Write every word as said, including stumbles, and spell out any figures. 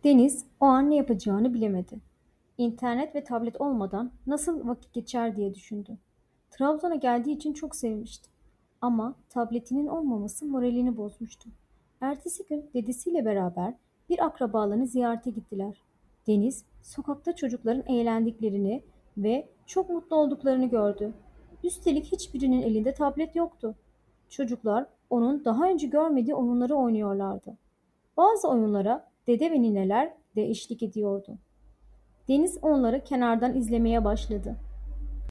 Deniz o an ne yapacağını bilemedi. İnternet ve tablet olmadan nasıl vakit geçer diye düşündü. Trabzon'a geldiği için çok sevmişti. Ama tabletinin olmaması moralini bozmuştu. Ertesi gün dedesiyle beraber bir akrabalarını ziyarete gittiler. Deniz, sokakta çocukların eğlendiklerini ve çok mutlu olduklarını gördü. Üstelik hiçbirinin elinde tablet yoktu. Çocuklar onun daha önce görmediği oyunları oynuyorlardı. Bazı oyunlara dede ve nineler de eşlik ediyordu. Deniz onları kenardan izlemeye başladı.